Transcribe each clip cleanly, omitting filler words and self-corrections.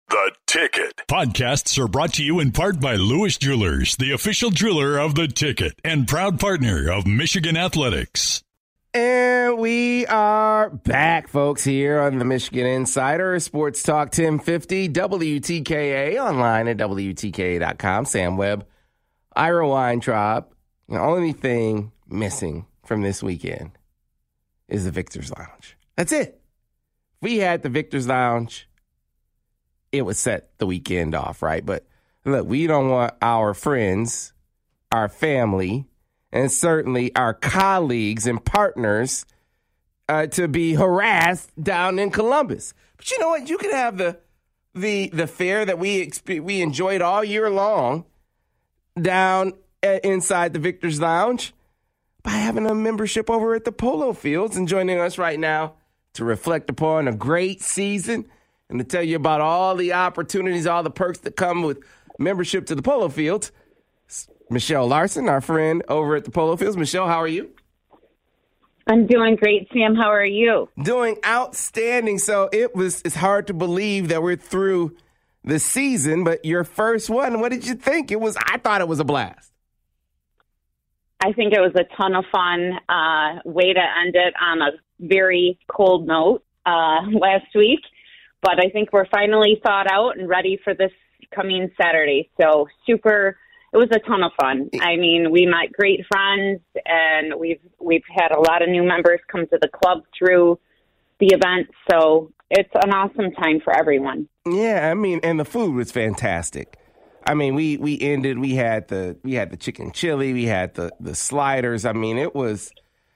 The Ticket. Podcasts are brought to you in part by Lewis Jewelers, the official jeweler of The Ticket and proud partner of Michigan Athletics. And we are back, folks, here on the Michigan Insider, Sports Talk 1050, WTKA, online at WTKA.com. Sam Webb, Ira Weintraub. The only thing missing from this weekend is the Victor's Lounge. That's it. We had the Victor's Lounge. It would set the weekend off, right? But look, we don't want our friends, our family, and certainly our colleagues and partners to be harassed down in Columbus. But you know what? You can have the fair that we enjoyed all year long down inside the Victor's Lounge by having a membership over at the Polo Fields and joining us right now to reflect upon a great season and to tell you about all the opportunities, all the perks that come with membership to the Polo Fields. Michelle Larson, our friend over at the Polo Fields. Michelle, how are you? I'm doing great, Sam. How are you? Doing outstanding. So it's hard to believe that we're through the season, but your first one, what did you think? I thought it was a blast. I think it was a ton of fun. Way to end it on a very cold note last week. But I think we're finally thawed out and ready for this coming Saturday. So it was a ton of fun. I mean, we met great friends, and we've had a lot of new members come to the club through the event. So it's an awesome time for everyone. Yeah, I mean, and the food was fantastic. I mean, we had the chicken chili, we had the sliders. I mean, it was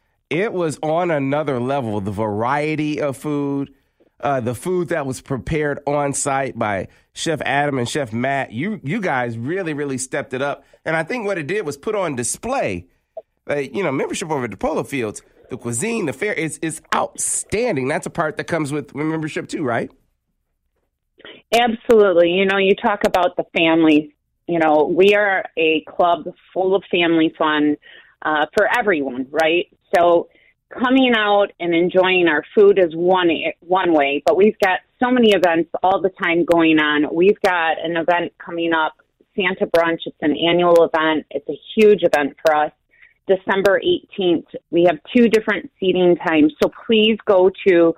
on another level. The variety of food. The food that was prepared on site by Chef Adam and Chef Matt, you guys really, really stepped it up. And I think what it did was put on display, membership over at the Polo Fields, the cuisine, the fare is outstanding. That's a part that comes with membership too, right? Absolutely. You talk about the family. We are a club full of family fun for everyone, right? So coming out and enjoying our food is one way, but we've got so many events all the time going on. We've got an event coming up, Santa Brunch. It's an annual event. It's a huge event for us. December 18th, we have 2 different seating times. So please go to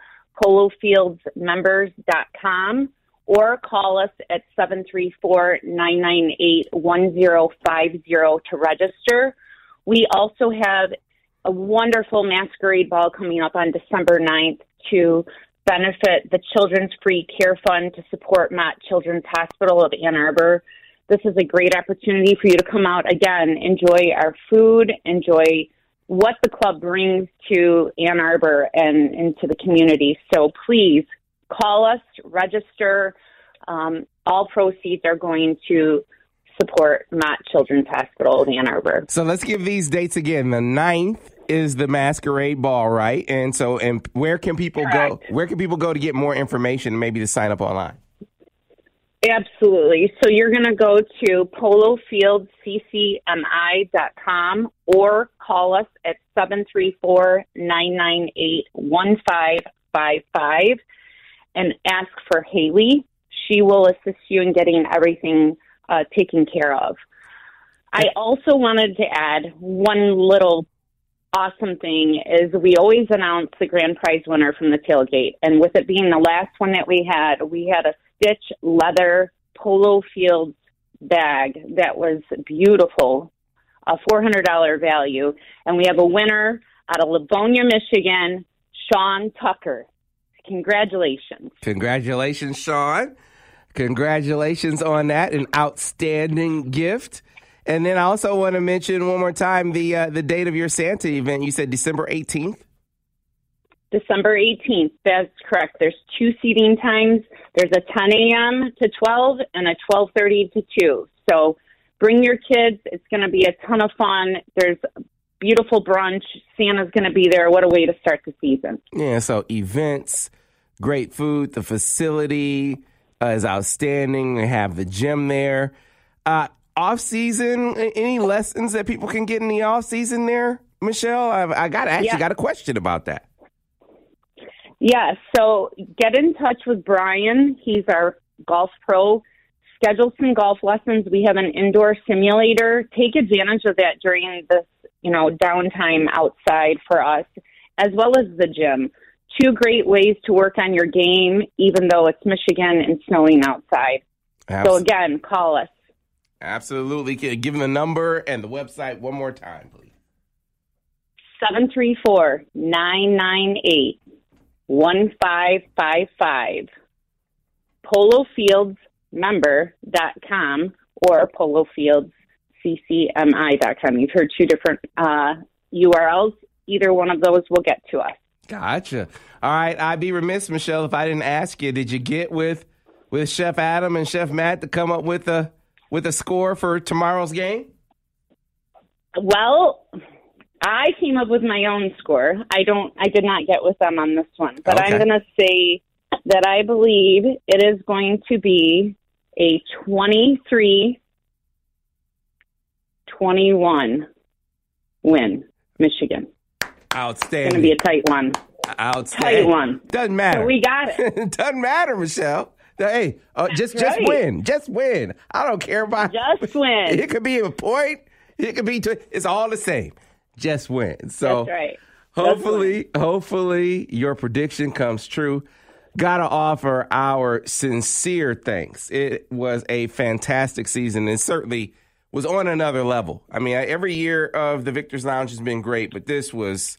polofieldsmembers.com or call us at 734-998-1050 to register. We also have a wonderful masquerade ball coming up on December 9th to benefit the Children's Free Care Fund to support Mott Children's Hospital of Ann Arbor. This is a great opportunity for you to come out again, enjoy our food, enjoy what the club brings to Ann Arbor and into the community. So please call us, register. All proceeds are going to support Mott Children's Hospital of Ann Arbor. So let's give these dates again. The 9th is the masquerade ball, right? And where can people go? Where can people go to get more information, maybe to sign up online? Absolutely. So you're going to go to polofieldccmi.com or call us at 734-998-1555 and ask for Haley. She will assist you in getting everything taken care of. I also wanted to add one little awesome thing is we always announce the grand prize winner from the tailgate. And with it being the last one that we had a Stitch leather Polo Fields bag that was beautiful, a $400 value. And we have a winner out of Livonia, Michigan, Sean Tucker. Congratulations. Congratulations, Sean. Congratulations on that. An outstanding gift. And then I also want to mention one more time the date of your Santa event. You said December 18th? December 18th. That's correct. There's 2 seating times. There's a 10 a.m. to 12 and a 12:30 to 2. So bring your kids. It's going to be a ton of fun. There's beautiful brunch. Santa's going to be there. What a way to start the season. Yeah, so events, great food. The facility is outstanding. They have the gym there. Off season, any lessons that people can get in the off season there, Michelle? I got a question about that. Yeah, so get in touch with Brian. He's our Golf Pro. Schedule some golf lessons. We have an indoor simulator. Take advantage of that during this, downtime outside for us, as well as the gym. 2 great ways to work on your game, even though it's Michigan and snowing outside. So again, call us. Absolutely. Give them the number and the website one more time, please. 734-998-1555. PoloFieldsMember.com or PoloFieldsCCMI.com. You've heard 2 different URLs. Either one of those will get to us. Gotcha. All right. I'd be remiss, Michelle, if I didn't ask you, did you get with Chef Adam and Chef Matt to come up with a score for tomorrow's game? Well, I came up with my own score. I did not get with them on this one, but okay. I'm going to say that I believe it is going to be a 23-21 win, Michigan. Outstanding. It's going to be a tight one. Outstanding. Tight one. Doesn't matter. So we got it. It doesn't matter, Michelle. Hey, just win. Just win. I don't care about just win. It could be a point. It could be it's all the same. Just win. So that's right. Hopefully your prediction comes true. Gotta offer our sincere thanks. It was a fantastic season and certainly was on another level. I mean, every year of the Victor's Lounge has been great, but this was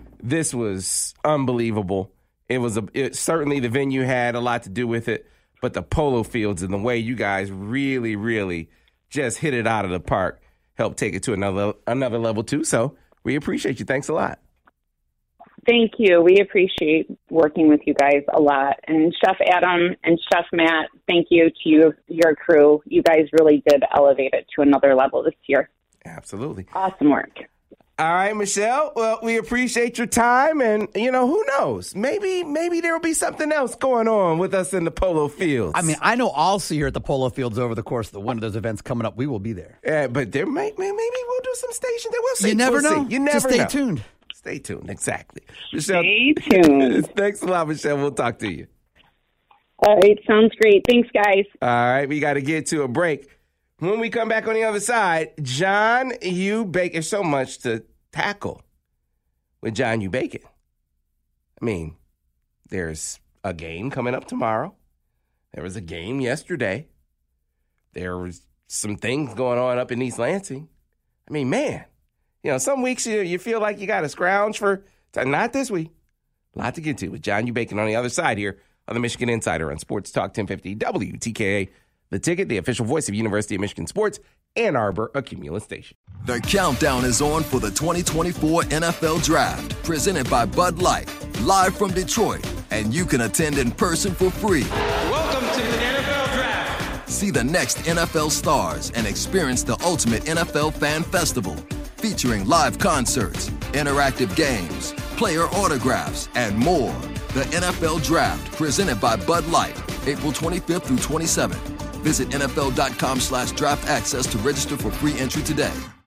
unbelievable. It certainly the venue had a lot to do with it, but the polo fields and the way you guys really, really just hit it out of the park helped take it to another level too. So we appreciate you. Thanks a lot. Thank you. We appreciate working with you guys a lot. And Chef Adam and Chef Matt, thank you to your crew. You guys really did elevate it to another level this year. Absolutely. Awesome work. All right, Michelle. Well, we appreciate your time. And, who knows? Maybe there will be something else going on with us in the polo fields. I mean, I know I'll see you at the polo fields over the course of one of those events coming up. We will be there. Yeah, but maybe we'll do some station there. We'll see. You never know. See. You never Just know. stay tuned. Stay tuned. Exactly. Michelle, stay tuned. Thanks a lot, Michelle. We'll talk to you. All right. Sounds great. Thanks, guys. All right. We got to get to a break. When we come back on the other side, John U. Bacon. There's so much to tackle with John U. Bacon. I mean, there's a game coming up tomorrow. There was a game yesterday. There was some things going on up in East Lansing. I mean, man. Some weeks you feel like you got to scrounge for not this week. A lot to get to with John U. Bacon on the other side here on the Michigan Insider on Sports Talk 1050 WTKA. The Ticket, the official voice of University of Michigan Sports, Ann Arbor, a Cumulus station. The countdown is on for the 2024 NFL Draft, presented by Bud Light, live from Detroit, and you can attend in person for free. Welcome to the NFL Draft. See the next NFL stars and experience the ultimate NFL fan festival. Featuring live concerts, interactive games, player autographs, and more. The NFL Draft, presented by Bud Light, April 25th through 27th. Visit NFL.com/draft access to register for free entry today.